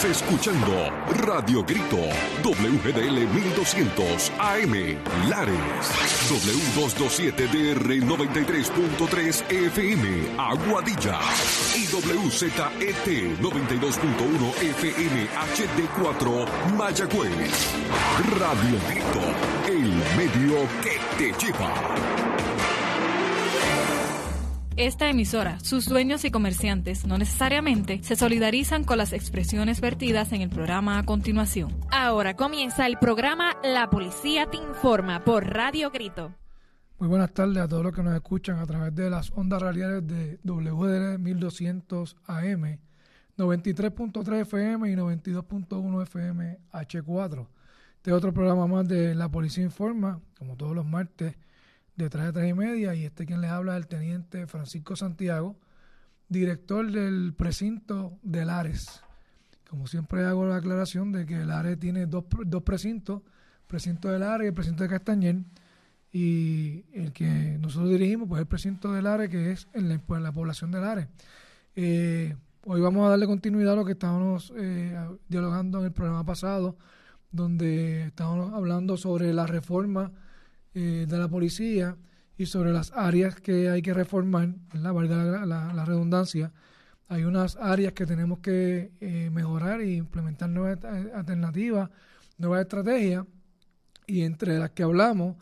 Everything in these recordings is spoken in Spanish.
Estás escuchando Radio Grito, WGDL 1200 AM, Lares, W227DR 93.3 FM, Aguadilla, y WZET 92.1 FM HD4, Mayagüez. Radio Grito, el medio que te lleva. Esta emisora, sus dueños y comerciantes no necesariamente se solidarizan con las expresiones vertidas en el programa a continuación. Ahora comienza el programa La Policía Te Informa por Radio Grito. Muy buenas tardes a todos los que nos escuchan a través de las ondas radiales de WGDL 1200 AM, 93.3 FM y 92.1 FM H4. Este es otro programa más de La Policía Informa, como todos los martes, de 3 a 3 y media, y quien les habla es el teniente Francisco Santiago, director del precinto de Lares. Como siempre hago la aclaración de que Lares tiene dos precintos, el precinto de Lares y el precinto de Castañer, y el que nosotros dirigimos pues es el precinto de Lares, que es en la población de Lares. Hoy vamos a darle continuidad a lo que estábamos dialogando en el programa pasado, donde estábamos hablando sobre la reforma de la policía y sobre las áreas que hay que reformar, valga la redundancia. Hay unas áreas que tenemos que mejorar e implementar nuevas alternativas, nuevas estrategias, y entre las que hablamos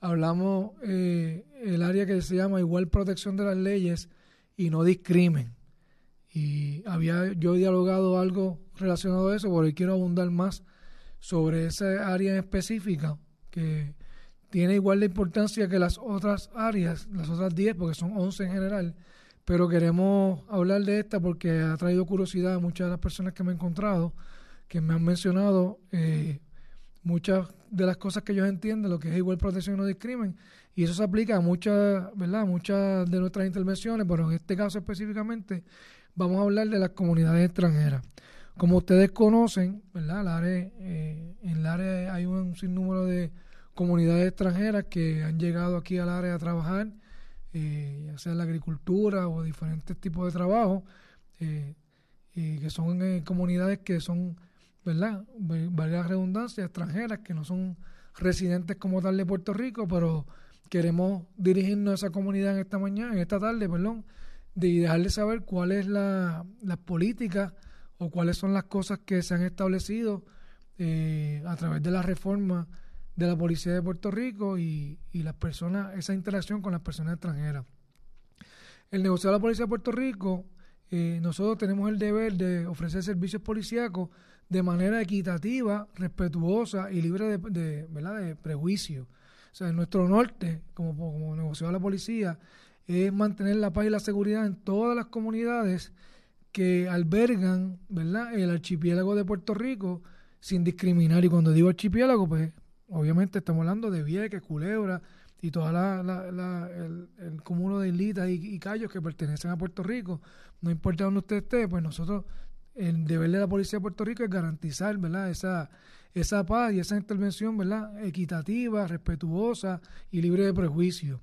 el área que se llama igual protección de las leyes y no discrimen. Y había yo dialogado algo relacionado a eso, porque quiero abundar más sobre esa área en específica, que tiene igual de importancia que las otras áreas, las otras 10, porque son 11 en general, pero queremos hablar de esta porque ha traído curiosidad a muchas de las personas que me he encontrado, que me han mencionado muchas de las cosas que ellos entienden, lo que es igual protección y no discrimen, y eso se aplica a muchas de nuestras intervenciones, pero en este caso específicamente vamos a hablar de las comunidades extranjeras. Como ustedes conocen, ¿verdad? En Lares hay un sinnúmero de comunidades extranjeras que han llegado aquí al área a trabajar, ya sea en la agricultura o diferentes tipos de trabajo, y que son comunidades que son, ¿verdad?, valga la redundancia, extranjeras, que no son residentes como tal de Puerto Rico, pero queremos dirigirnos a esa comunidad en esta tarde, y dejarles saber cuál es las políticas o cuáles son las cosas que se han establecido a través de la reforma de la Policía de Puerto Rico y las personas, esa interacción con las personas extranjeras. El negocio de la Policía de Puerto Rico, nosotros tenemos el deber de ofrecer servicios policíacos de manera equitativa, respetuosa y libre de prejuicio. O sea, nuestro norte, como negocio de la policía, es mantener la paz y la seguridad en todas las comunidades que albergan, ¿verdad?, el archipiélago de Puerto Rico, sin discriminar. Y cuando digo archipiélago, pues obviamente estamos hablando de Vieques, Culebra y todo el cúmulo de islitas y cayos que pertenecen a Puerto Rico. No importa dónde usted esté, pues nosotros, el deber de la Policía de Puerto Rico es garantizar, ¿verdad?, esa paz y esa intervención, ¿verdad?, equitativa, respetuosa y libre de prejuicio.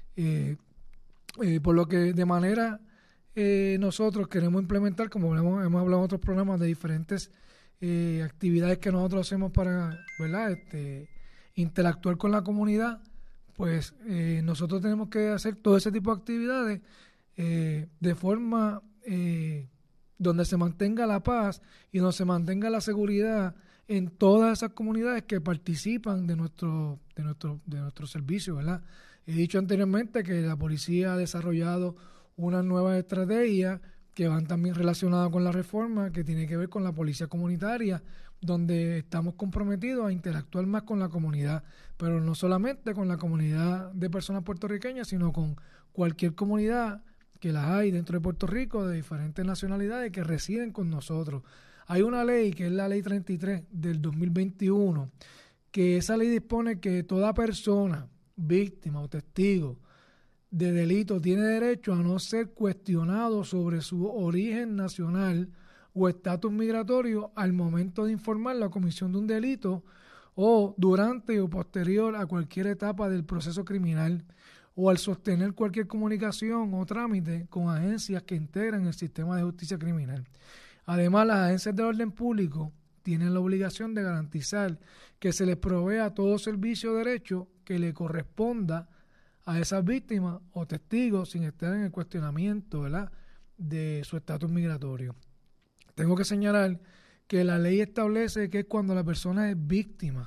Por lo que de manera nosotros queremos implementar, como hemos hablado en otros programas, de diferentes actividades que nosotros hacemos para, ¿verdad?, interactuar con la comunidad, pues nosotros tenemos que hacer todo ese tipo de actividades de forma donde se mantenga la paz y donde se mantenga la seguridad en todas esas comunidades que participan de nuestro servicio, ¿verdad? He dicho anteriormente que la policía ha desarrollado una nueva estrategia que van también relacionadas con la reforma, que tiene que ver con la policía comunitaria, donde estamos comprometidos a interactuar más con la comunidad, pero no solamente con la comunidad de personas puertorriqueñas, sino con cualquier comunidad que las hay dentro de Puerto Rico, de diferentes nacionalidades que residen con nosotros. Hay una ley, que es la Ley 33 del 2021, que esa ley dispone que toda persona, víctima o testigo de delito tiene derecho a no ser cuestionado sobre su origen nacional o estatus migratorio al momento de informar la comisión de un delito o durante o posterior a cualquier etapa del proceso criminal o al sostener cualquier comunicación o trámite con agencias que integran el sistema de justicia criminal. Además, las agencias del orden público tienen la obligación de garantizar que se les provea todo servicio o derecho que le corresponda a esas víctimas o testigos sin estar en el cuestionamiento, ¿verdad?, de su estatus migratorio. Tengo que señalar que la ley establece que es cuando la persona es víctima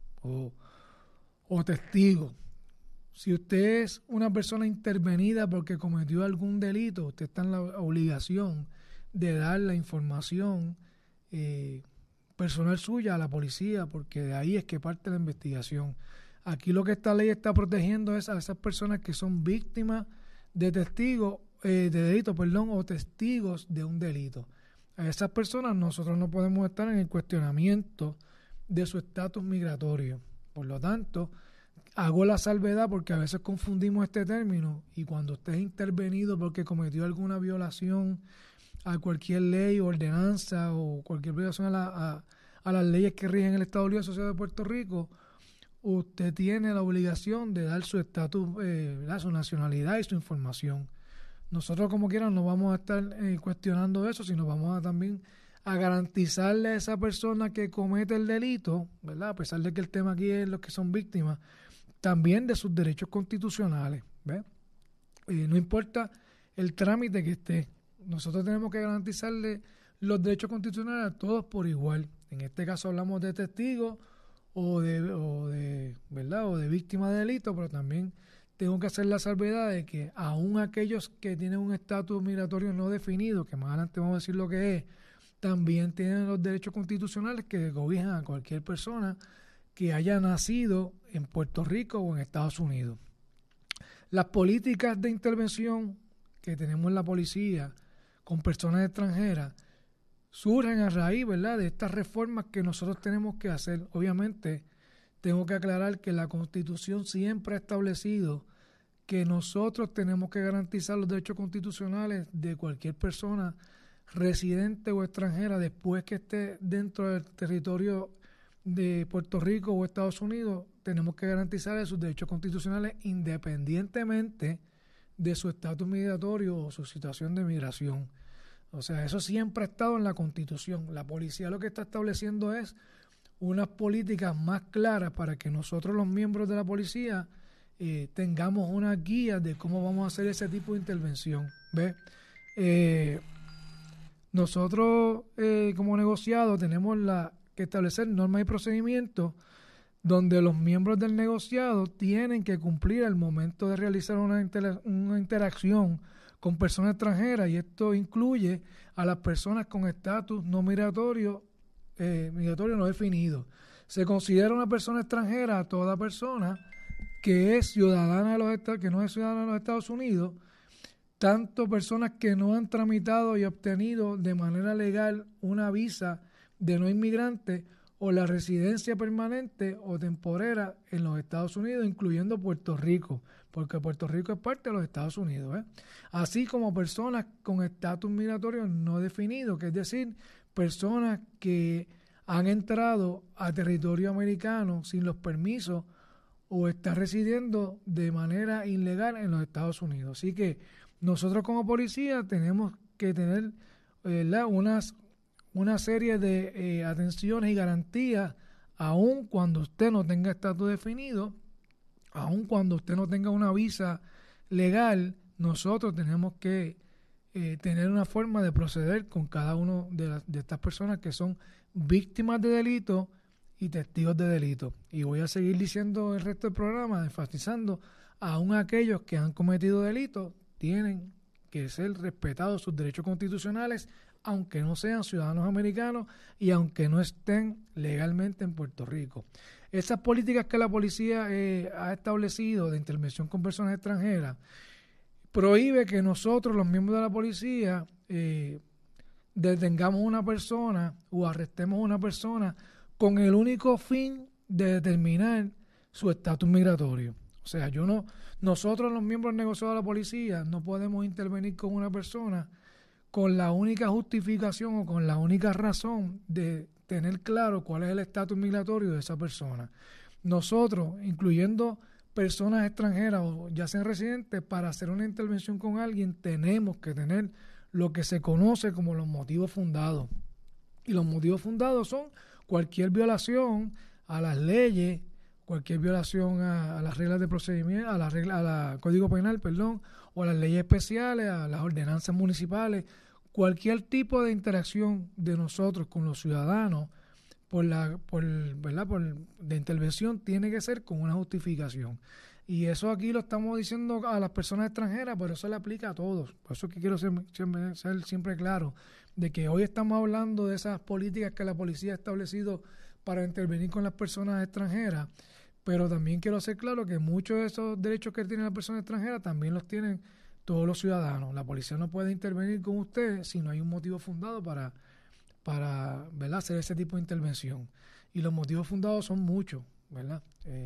o testigo. Si usted es una persona intervenida porque cometió algún delito, usted está en la obligación de dar la información personal suya a la policía, porque de ahí es que parte la investigación. Aquí lo que esta ley está protegiendo es a esas personas que son víctimas de delito, o testigos de un delito. A esas personas nosotros no podemos estar en el cuestionamiento de su estatus migratorio. Por lo tanto, hago la salvedad porque a veces confundimos este término, y cuando usted es intervenido porque cometió alguna violación a cualquier ley, ordenanza o cualquier violación a las leyes que rigen el Estado Libre Asociado de Puerto Rico, usted tiene la obligación de dar su estatus, su nacionalidad y su información. Nosotros, como quieran, no vamos a estar cuestionando eso, sino vamos también a garantizarle a esa persona que comete el delito, ¿verdad?, a pesar de que el tema aquí es los que son víctimas, también de sus derechos constitucionales, ¿ves? No importa el trámite que esté, nosotros tenemos que garantizarle los derechos constitucionales a todos por igual. En este caso hablamos de testigos o de víctimas de delito, pero también tengo que hacer la salvedad de que aún aquellos que tienen un estatus migratorio no definido, que más adelante vamos a decir lo que es, también tienen los derechos constitucionales que cobijan a cualquier persona que haya nacido en Puerto Rico o en Estados Unidos. Las políticas de intervención que tenemos en la policía con personas extranjeras surgen a raíz, ¿verdad?, de estas reformas que nosotros tenemos que hacer. Obviamente, tengo que aclarar que la Constitución siempre ha establecido que nosotros tenemos que garantizar los derechos constitucionales de cualquier persona residente o extranjera después que esté dentro del territorio de Puerto Rico o Estados Unidos. Tenemos que garantizar sus derechos constitucionales independientemente de su estatus migratorio o su situación de migración. O sea, eso siempre ha estado en la Constitución. La policía lo que está estableciendo es unas políticas más claras para que nosotros, los miembros de la policía, tengamos una guía de cómo vamos a hacer ese tipo de intervención. ¿Ves? Nosotros, como negociado, tenemos que establecer normas y procedimientos donde los miembros del negociado tienen que cumplir al momento de realizar una interacción con personas extranjeras, y esto incluye a las personas con estatus no migratorio no definido. Se considera una persona extranjera a toda persona que es ciudadana de los Estados, que no es ciudadana de los Estados Unidos, tanto personas que no han tramitado y obtenido de manera legal una visa de no inmigrante o la residencia permanente o temporera en los Estados Unidos, incluyendo Puerto Rico, porque Puerto Rico es parte de los Estados Unidos, así como personas con estatus migratorio no definido, que es decir, personas que han entrado a territorio americano sin los permisos o están residiendo de manera ilegal en los Estados Unidos. Así que nosotros como policía tenemos que tener una serie de atenciones y garantías, aun cuando usted no tenga estatus definido, aun cuando usted no tenga una visa legal. Nosotros tenemos que tener una forma de proceder con cada uno de estas personas que son víctimas de delito y testigos de delito. Y voy a seguir diciendo el resto del programa, enfatizando, aun aquellos que han cometido delitos tienen que ser respetados sus derechos constitucionales, aunque no sean ciudadanos americanos y aunque no estén legalmente en Puerto Rico. Esas políticas que la policía ha establecido de intervención con personas extranjeras prohíbe que nosotros, los miembros de la policía, detengamos una persona o arrestemos a una persona con el único fin de determinar su estatus migratorio. O sea, nosotros, los miembros negociados de la policía, no podemos intervenir con una persona con la única justificación o con la única razón de tener claro cuál es el estatus migratorio de esa persona. Nosotros, incluyendo personas extranjeras o ya sean residentes, para hacer una intervención con alguien tenemos que tener lo que se conoce como los motivos fundados. Y los motivos fundados son cualquier violación a las leyes, cualquier violación a las reglas de procedimiento, al Código Penal, o a las leyes especiales, a las ordenanzas municipales, cualquier tipo de interacción de nosotros con los ciudadanos de intervención tiene que ser con una justificación. Y eso aquí lo estamos diciendo a las personas extranjeras, pero eso le aplica a todos. Por eso es que quiero ser siempre claro de que hoy estamos hablando de esas políticas que la policía ha establecido para intervenir con las personas extranjeras, pero también quiero ser claro que muchos de esos derechos que tienen las personas extranjeras también los tienen todos los ciudadanos. La policía no puede intervenir con usted si no hay un motivo fundado para ¿verdad?, hacer ese tipo de intervención. Y los motivos fundados son muchos, ¿verdad?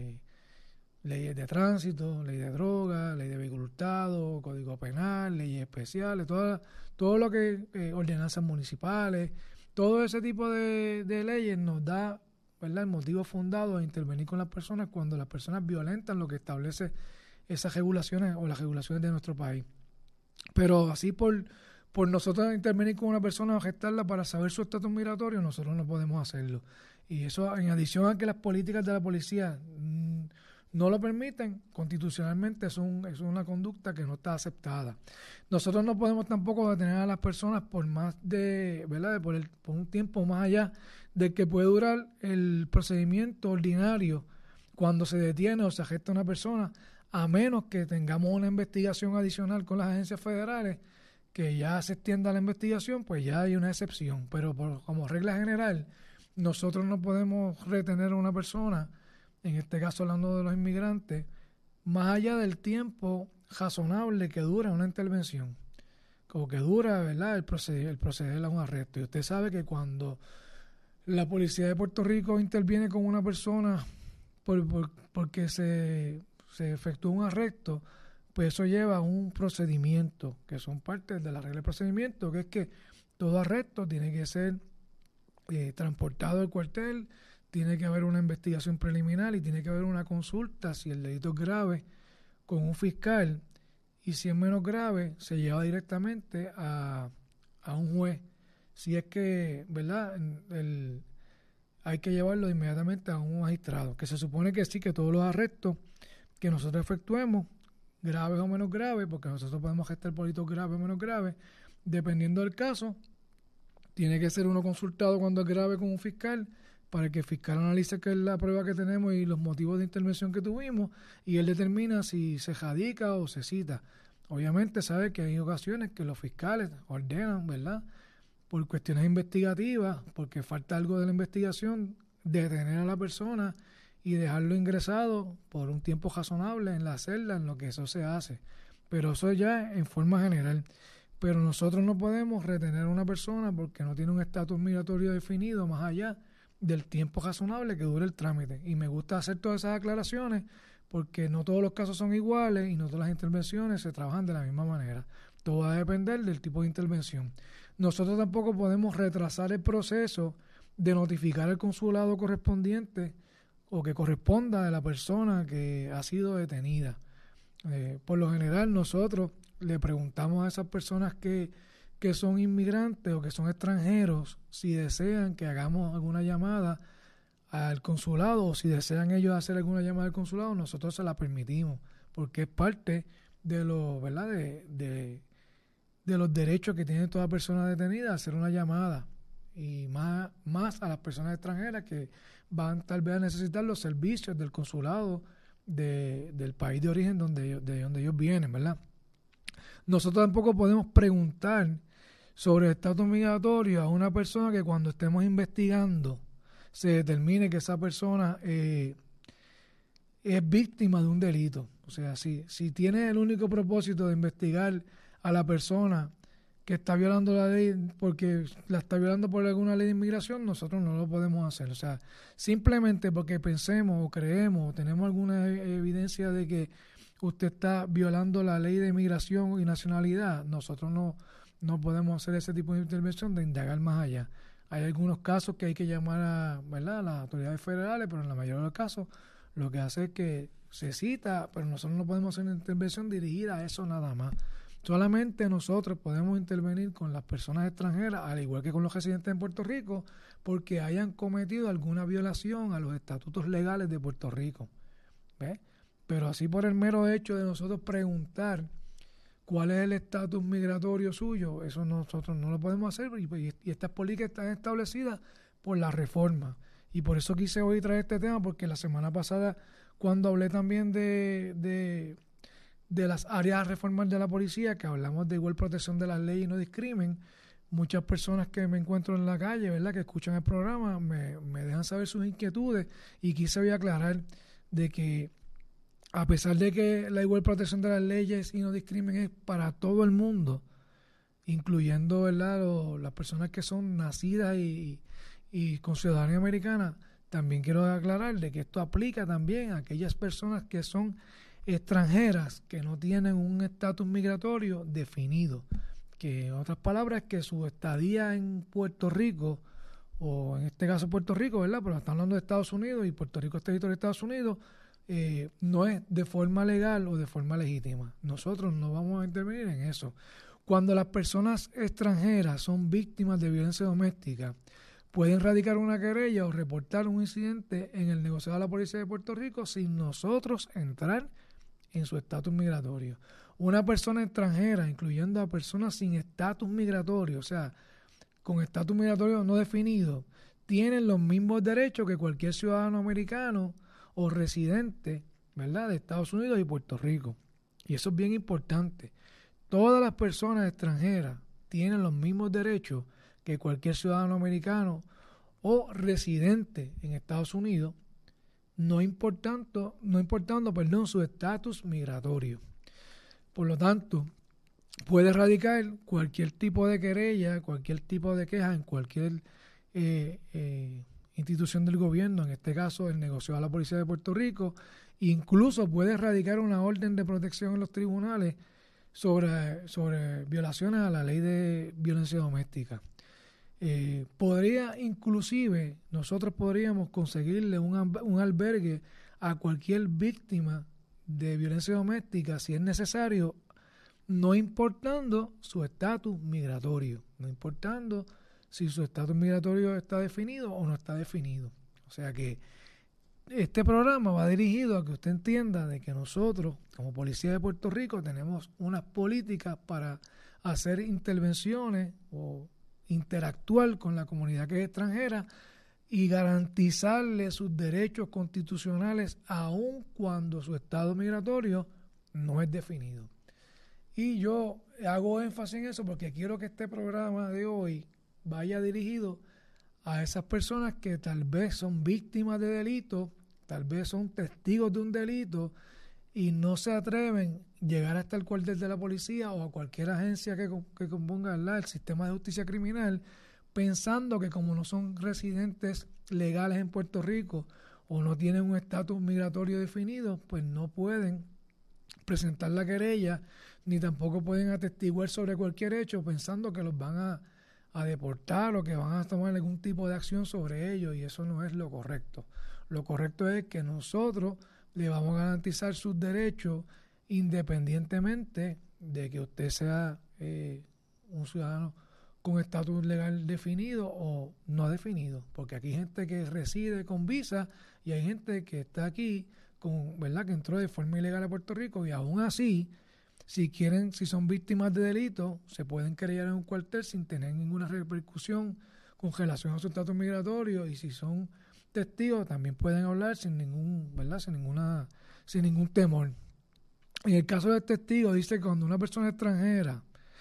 Leyes de tránsito, ley de droga, ley de vehículo hurtado, código penal, leyes especiales, todo lo que ordenanzas municipales, todo ese tipo de leyes nos da, ¿verdad?, el motivo fundado de intervenir con las personas cuando las personas violentan lo que establece esas regulaciones o las regulaciones de nuestro país. Pero así por nosotros intervenir con una persona o gestarla para saber su estatus migratorio, nosotros no podemos hacerlo. Y eso, en adición a que las políticas de la policía no lo permiten, constitucionalmente es una conducta que no está aceptada. Nosotros no podemos tampoco detener a las personas por más ¿verdad?, por un tiempo más allá del que puede durar el procedimiento ordinario cuando se detiene o se arresta a una persona, a menos que tengamos una investigación adicional con las agencias federales, que ya se extienda la investigación, pues ya hay una excepción. Pero como regla general, nosotros no podemos retener a una persona, en este caso hablando de los inmigrantes, más allá del tiempo razonable que dura una intervención, como que dura, ¿verdad?, el proceder a un arresto. Y usted sabe que cuando la policía de Puerto Rico interviene con una persona porque se efectúa un arresto, pues eso lleva a un procedimiento, que son partes de la regla de procedimiento, que es que todo arresto tiene que ser transportado al cuartel, tiene que haber una investigación preliminar y tiene que haber una consulta si el delito es grave con un fiscal, y si es menos grave se lleva directamente a un juez. Si es que, ¿verdad?, hay que llevarlo inmediatamente a un magistrado, que se supone que sí, que todos los arrestos que nosotros efectuemos, graves o menos graves, porque nosotros podemos gestar por delitos graves o menos graves, dependiendo del caso, tiene que ser uno consultado cuando es grave con un fiscal, para que el fiscal analice qué es la prueba que tenemos y los motivos de intervención que tuvimos, y él determina si se radica o se cita. Obviamente sabe que hay ocasiones que los fiscales ordenan, ¿verdad?, por cuestiones investigativas, porque falta algo de la investigación, detener a la persona y dejarlo ingresado por un tiempo razonable en la celda, en lo que eso se hace. Pero eso ya en forma general. Pero nosotros no podemos retener a una persona porque no tiene un estatus migratorio definido más allá del tiempo razonable que dure el trámite. Y me gusta hacer todas esas aclaraciones porque no todos los casos son iguales y no todas las intervenciones se trabajan de la misma manera. Todo va a depender del tipo de intervención. Nosotros tampoco podemos retrasar el proceso de notificar al consulado correspondiente o que corresponda de la persona que ha sido detenida. Por lo general nosotros le preguntamos a esas personas que son inmigrantes o que son extranjeros si desean que hagamos alguna llamada al consulado, o si desean ellos hacer alguna llamada al consulado, nosotros se la permitimos, porque es parte de lo, ¿verdad?, de los derechos que tiene toda persona detenida, hacer una llamada, y más a las personas extranjeras que van tal vez a necesitar los servicios del consulado del país de origen de donde ellos vienen, ¿verdad? Nosotros tampoco podemos preguntar sobre el estatus migratorio a una persona que cuando estemos investigando se determine que esa persona es víctima de un delito. O sea, si tiene el único propósito de investigar a la persona que está violando la ley porque la está violando por alguna ley de inmigración, nosotros no lo podemos hacer. O sea, simplemente porque pensemos o creemos o tenemos alguna evidencia de que usted está violando la ley de inmigración y nacionalidad, nosotros no podemos hacer ese tipo de intervención de indagar más allá. Hay algunos casos que hay que llamar ¿verdad?, a las autoridades federales, pero en la mayoría de los casos lo que hace es que se cita, pero nosotros no podemos hacer una intervención dirigida a eso nada más. Solamente nosotros podemos intervenir con las personas extranjeras, al igual que con los residentes en Puerto Rico, porque hayan cometido alguna violación a los estatutos legales de Puerto Rico. ¿Ves? Pero así por el mero hecho de nosotros preguntar cuál es el estatus migratorio suyo, eso nosotros no lo podemos hacer, y estas políticas están establecidas por la reforma. Y por eso quise hoy traer este tema, porque la semana pasada, cuando hablé también de las áreas reformas de la policía, que hablamos de igual protección de las leyes y no discrimen, muchas personas que me encuentro en la calle, ¿verdad?, que escuchan el programa, me dejan saber sus inquietudes, y quise hoy aclarar de que a pesar de que la igual protección de las leyes y no discrimen es para todo el mundo, incluyendo, ¿verdad?, las personas que son nacidas y con ciudadanía americana, también quiero aclarar de que esto aplica también a aquellas personas que son extranjeras, que no tienen un estatus migratorio definido, que en otras palabras que su estadía en Puerto Rico, o en este caso Puerto Rico, ¿verdad?, pero estamos hablando de Estados Unidos y Puerto Rico es territorio de Estados Unidos, no es de forma legal o de forma legítima. Nosotros no vamos a intervenir en eso. Cuando las personas extranjeras son víctimas de violencia doméstica, pueden radicar una querella o reportar un incidente en el negociado de la Policía de Puerto Rico sin nosotros entrar en su estatus migratorio. Una persona extranjera, incluyendo a personas sin estatus migratorio, o sea, con estatus migratorio no definido, tienen los mismos derechos que cualquier ciudadano americano o residente, ¿verdad?, de Estados Unidos y Puerto Rico. Y eso es bien importante. Todas las personas extranjeras tienen los mismos derechos que cualquier ciudadano americano o residente en Estados Unidos, no importando su estatus migratorio. Por lo tanto, puede radicar cualquier tipo de querella, cualquier tipo de queja en cualquier institución del gobierno, en este caso el negociado de la Policía de Puerto Rico, incluso puede radicar una orden de protección en los tribunales sobre violaciones a la ley de violencia doméstica. Nosotros podríamos conseguirle un albergue a cualquier víctima de violencia doméstica si es necesario, no importando su estatus migratorio, no importando si su estatus migratorio está definido o no está definido. O sea que este programa va dirigido a que usted entienda de que nosotros, como Policía de Puerto Rico, tenemos unas políticas para hacer intervenciones o interactuar con la comunidad que es extranjera y garantizarle sus derechos constitucionales aun cuando su estado migratorio no es definido. Y yo hago énfasis en eso porque quiero que este programa de hoy vaya dirigido a esas personas que tal vez son víctimas de delitos, tal vez son testigos de un delito y no se atreven a llegar hasta el cuartel de la policía o a cualquier agencia que componga el sistema de justicia criminal, pensando que como no son residentes legales en Puerto Rico o no tienen un estatus migratorio definido, pues no pueden presentar la querella ni tampoco pueden atestiguar sobre cualquier hecho pensando que los van a deportar o que van a tomar algún tipo de acción sobre ellos, y eso no es lo correcto. Lo correcto es que nosotros le vamos a garantizar sus derechos independientemente de que usted sea un ciudadano con estatus legal definido o no definido, porque aquí hay gente que reside con visa y hay gente que está aquí con, ¿verdad?, que entró de forma ilegal a Puerto Rico, y aún así, si son víctimas de delitos, se pueden querellar en un cuartel sin tener ninguna repercusión con relación a su estatus migratorio, y si son testigos también pueden hablar sin ningún temor. En el caso del testigo dice que cuando una persona extranjera,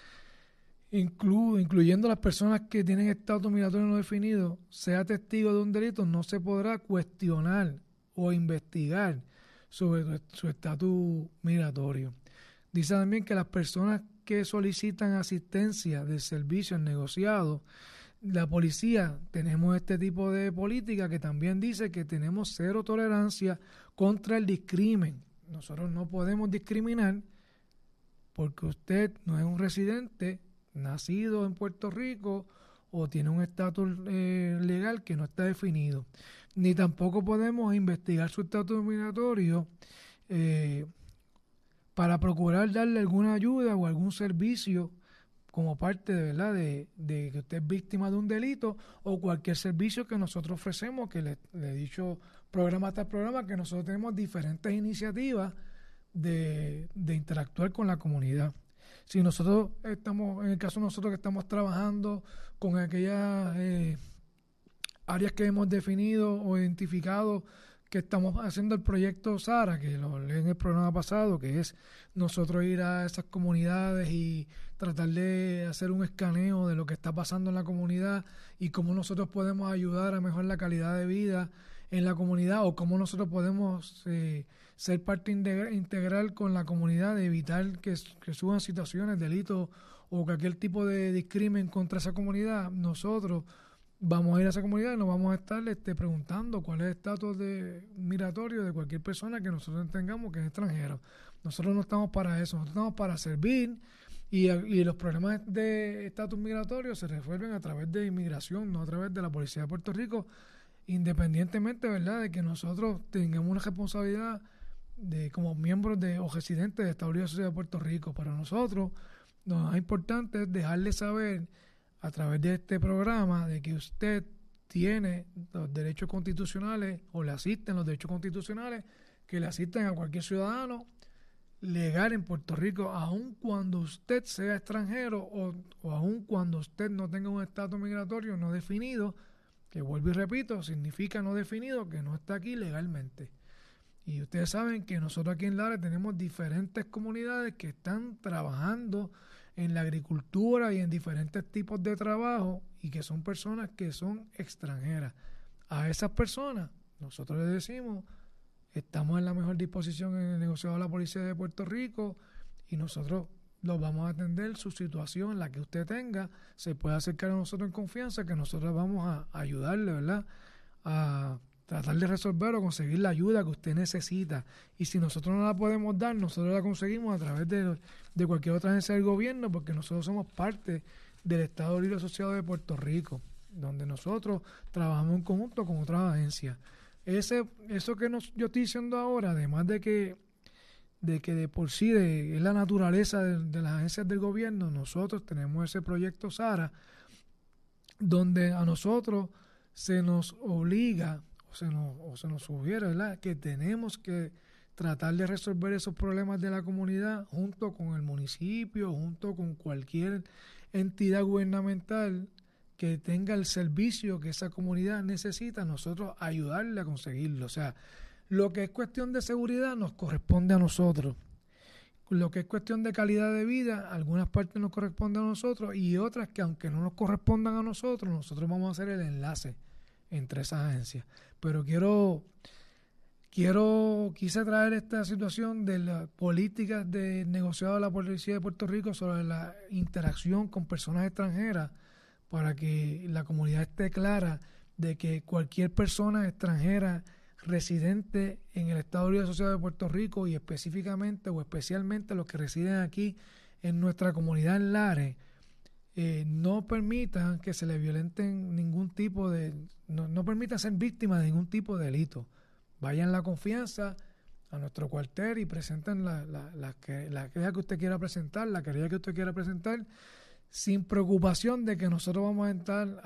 incluyendo las personas que tienen estatus migratorio no definido, sea testigo de un delito, no se podrá cuestionar o investigar sobre su estatus migratorio. Dice también que las personas que solicitan asistencia del servicio al negociado, la policía, tenemos este tipo de política que también dice que tenemos cero tolerancia contra el discrimen. Nosotros no podemos discriminar porque usted no es un residente nacido en Puerto Rico o tiene un estatus legal que no está definido. Ni tampoco podemos investigar su estatus migratorio para procurar darle alguna ayuda o algún servicio como parte de verdad de que usted es víctima de un delito o cualquier servicio que nosotros ofrecemos, que le he dicho programa tras programa, que nosotros tenemos diferentes iniciativas de interactuar con la comunidad. Si nosotros estamos, en el caso de nosotros que estamos trabajando con aquellas áreas que hemos definido o identificado, que estamos haciendo el proyecto SARA, que lo leí en el programa pasado, que es nosotros ir a esas comunidades y tratar de hacer un escaneo de lo que está pasando en la comunidad y cómo nosotros podemos ayudar a mejorar la calidad de vida en la comunidad, o cómo nosotros podemos ser parte integral con la comunidad, de evitar que suban situaciones, delitos o cualquier tipo de discrimen contra esa comunidad. Nosotros vamos a ir a esa comunidad y nos vamos a estar preguntando cuál es el estatus migratorio de cualquier persona que nosotros tengamos que es extranjero. Nosotros no estamos para eso, nosotros estamos para servir, y los problemas de estatus migratorio se resuelven a través de inmigración, no a través de la Policía de Puerto Rico, independientemente, ¿verdad?, de que nosotros tengamos una responsabilidad como miembros o residentes de Estado Libre Asociado de Puerto Rico. Para nosotros, lo más importante es dejarle saber a través de este programa de que usted tiene los derechos constitucionales, o le asisten los derechos constitucionales que le asisten a cualquier ciudadano legal en Puerto Rico, aun cuando usted sea extranjero o aun cuando usted no tenga un estatus migratorio no definido, que vuelvo y repito, significa no definido, que no está aquí legalmente. Y ustedes saben que nosotros aquí en Lares tenemos diferentes comunidades que están trabajando en la agricultura y en diferentes tipos de trabajo, y que son personas que son extranjeras. A esas personas nosotros les decimos: estamos en la mejor disposición en el negociado de la Policía de Puerto Rico, y nosotros los vamos a atender, su situación, la que usted tenga, se puede acercar a nosotros en confianza, que nosotros vamos a ayudarle, ¿verdad?, a tratar de resolver o conseguir la ayuda que usted necesita. Y si nosotros no la podemos dar, nosotros la conseguimos a través de cualquier otra agencia del gobierno, porque nosotros somos parte del Estado Libre Asociado de Puerto Rico, donde nosotros trabajamos en conjunto con otras agencias. Eso que yo estoy diciendo ahora, además de que de por sí es la naturaleza de las agencias del gobierno, nosotros tenemos ese proyecto SARA, donde a nosotros se nos obliga o se nos sugiere, ¿verdad?, que tenemos que tratar de resolver esos problemas de la comunidad junto con el municipio, junto con cualquier entidad gubernamental que tenga el servicio que esa comunidad necesita, nosotros ayudarle a conseguirlo. O sea, lo que es cuestión de seguridad nos corresponde a nosotros. Lo que es cuestión de calidad de vida, algunas partes nos corresponden a nosotros, y otras que, aunque no nos correspondan a nosotros, nosotros vamos a hacer el enlace entre esas agencias. Pero quise traer esta situación de las políticas de negociado de la Policía de Puerto Rico sobre la interacción con personas extranjeras, para que la comunidad esté clara de que cualquier persona extranjera residente en el Estado Libre Asociado de Puerto Rico, y específicamente o especialmente los que residen aquí en nuestra comunidad en Lares, no permitan que se le violenten ningún tipo no permitan ser víctimas de ningún tipo de delito. Vayan la confianza a nuestro cuartel y presenten la queja que usted quiera presentar, la querella que usted quiera presentar, sin preocupación de que nosotros vamos a entrar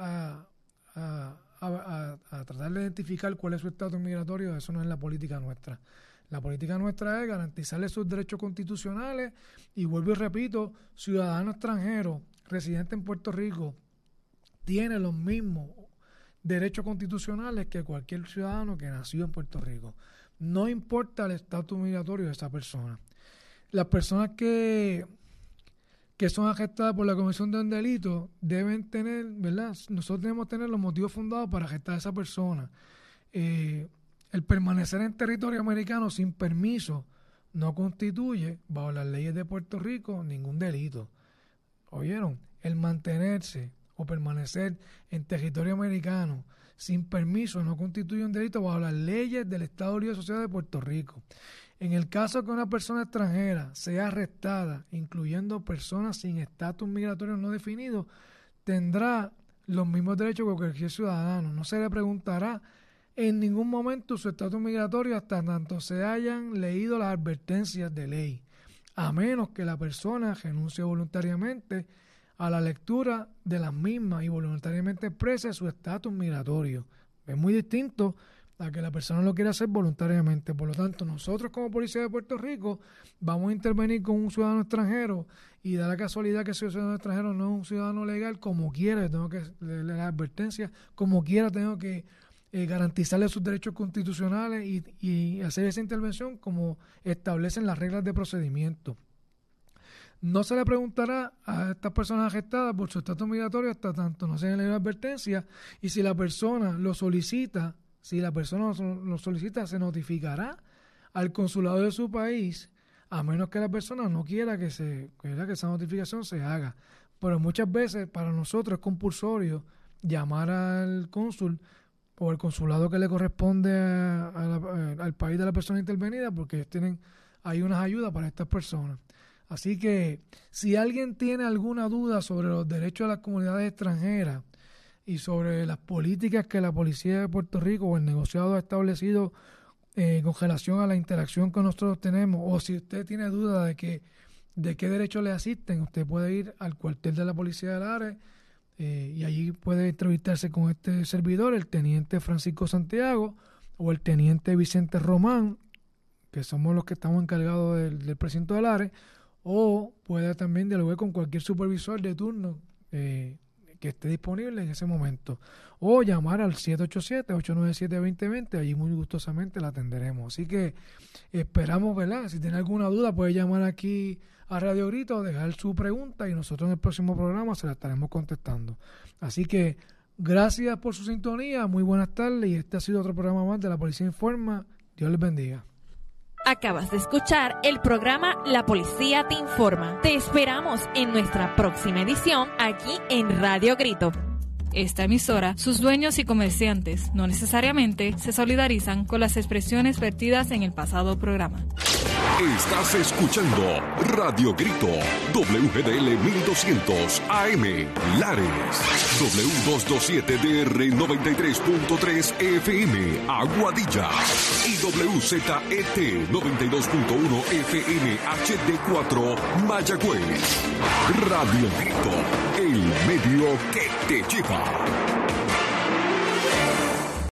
a tratar de identificar cuál es su estatus migratorio. Eso no es la política nuestra. La política nuestra es garantizarle sus derechos constitucionales, y vuelvo y repito, ciudadano extranjero residente en Puerto Rico tiene los mismos derechos constitucionales que cualquier ciudadano que nació en Puerto Rico. No importa el estatus migratorio de esa persona. Las personas que son arrestadas por la comisión de un delito deben tener, ¿verdad? Nosotros debemos tener los motivos fundados para arrestar a esa persona. El permanecer en territorio americano sin permiso no constituye, bajo las leyes de Puerto Rico, ningún delito. ¿Oyeron? El mantenerse o permanecer en territorio americano sin permiso no constituye un delito bajo las leyes del Estado Libre Asociado de Puerto Rico. En el caso que una persona extranjera sea arrestada, incluyendo personas sin estatus migratorio no definido, tendrá los mismos derechos que cualquier ciudadano. No se le preguntará en ningún momento su estatus migratorio hasta tanto se hayan leído las advertencias de ley. a menos que la persona renuncie voluntariamente a la lectura de las mismas y voluntariamente exprese su estatus migratorio. Es muy distinto a que la persona lo quiera hacer voluntariamente. Por lo tanto, nosotros como Policía de Puerto Rico vamos a intervenir con un ciudadano extranjero y da la casualidad que ese ciudadano extranjero no es un ciudadano legal, como quiera, tengo que leer la advertencia, como quiera tengo que garantizarle sus derechos constitucionales y hacer esa intervención como establecen las reglas de procedimiento. No se le preguntará a estas personas arrestadas por su estatus migratorio hasta tanto no se le dé la advertencia, y si la persona lo solicita, se notificará al consulado de su país, a menos que la persona no quiera que esa notificación se haga. Pero muchas veces para nosotros es compulsorio llamar al cónsul o el consulado que le corresponde al país de la persona intervenida, porque hay unas ayudas para estas personas. Así que si alguien tiene alguna duda sobre los derechos de las comunidades extranjeras y sobre las políticas que la Policía de Puerto Rico o el negociado ha establecido con relación a la interacción que nosotros tenemos, o si usted tiene duda de qué derechos le asisten, usted puede ir al cuartel de la Policía de Lares y allí puede entrevistarse con este servidor, el teniente Francisco Santiago o el teniente Vicente Román, que somos los que estamos encargados del precinto de Lares, o puede también dialogar con cualquier supervisor de turno que esté disponible en ese momento, o llamar al 787-897-2020, allí muy gustosamente la atenderemos. Así que esperamos, ¿verdad? Si tiene alguna duda puede llamar aquí a Radio Grito, dejar su pregunta y nosotros en el próximo programa se la estaremos contestando. Así que gracias por su sintonía, muy buenas tardes, y este ha sido otro programa más de La Policía Informa. Dios les bendiga. Acabas de escuchar el programa La Policía Te Informa. Te esperamos en nuestra próxima edición aquí en Radio Grito. Esta emisora, sus dueños y comerciantes no necesariamente se solidarizan con las expresiones vertidas en el pasado programa. Estás escuchando Radio Grito, WGDL 1200 AM, Lares, W227DR 93.3 FM, Aguadilla, y WZET 92.1 FM HD4, Mayagüez. Radio Grito, el medio que te lleva.